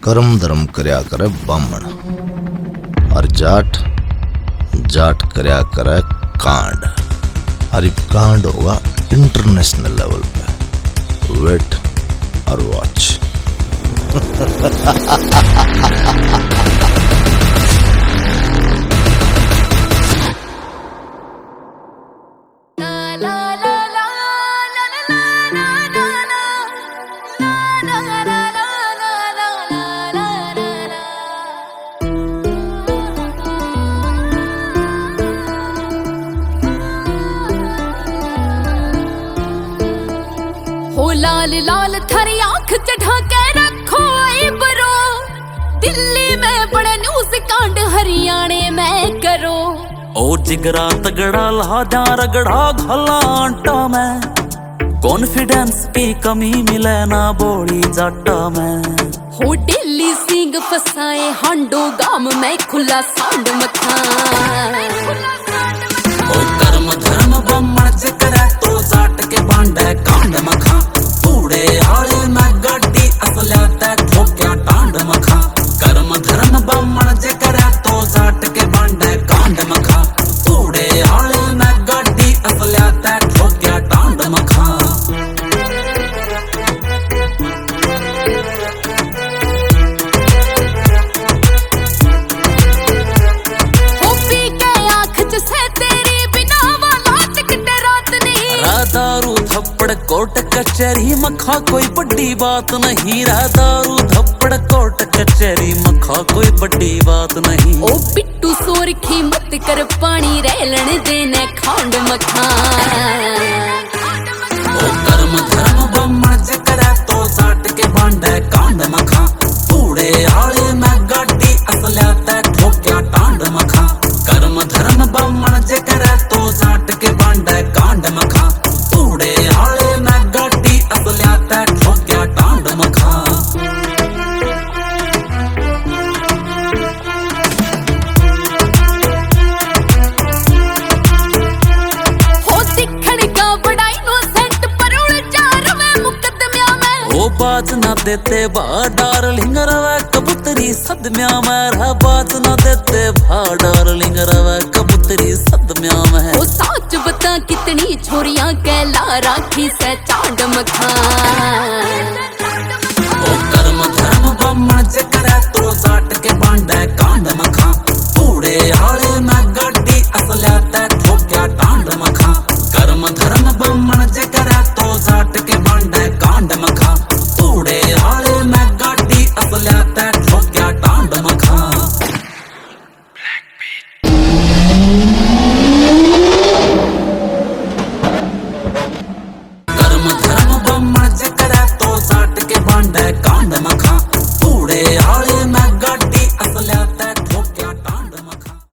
कर्म धर्म करया करे बामण और जाट जाट करया करे कांड। और ये कांड होगा इंटरनेशनल लेवल पे। वेट और वॉच। हो लाल लाल थारी आंख चढ़ा के रखो आई बरो। दिल्ली में बड़े न्यूज कांड हरियाणे में करो। ओ जिगरा तगड़ा लाजा रगड़ा घला आटा में। कॉन्फिडेंस की कमी मिले ना बोली जाटा में। हो दिल्ली सिंह फसाए हांडो गाम में खुला सांड मखा। ओ कर्म धर्म बम्मण जिगरा तो जाट के बांडे कांड मखा। पूड़े आले में गड्डी असलियत ठोक्या टांड मखा। कर्म धर्म बम्मण जिगरा तो जाट के बांडे कांड मखा। पूड़े आले में गड्डी असलियत ठोक्या टांड मखा। दारू थप्पड़ कोर्ट कचहरी मखा कोई बड़ी बात नहीं। दारू थप्पड़ कोर्ट कचहरी मखा कोई बड़ी बात नहीं। ओ पिट्टू सोर की मत कर पानी रेलन देने खांड मखा। ओ कर्म धर्म बम्मण जिगरा तो जाट के बांडे कांड मखा। पूड़े आले में गाड़ी असलियत ठोक्या टांड मखा। कर्म धर्म बम्मण जिगरा तो जाट के बांडे कांड मखा। पूड़े आले में गाड़ी असलियत ठोक्या टांड मखा। हो दिखण का बड़ा इनोसेंट पर उलझा रवे मुकदमिया में। ओ बाज ना देते भा डार्लिंग रवे कबूतरी सदम्या में। रहा बाज ना देते भा डार्लिंग रवे कबूतरी सदम्या में। ओ साच बता कितनी छोरियां कहला राखी से चांद मखा।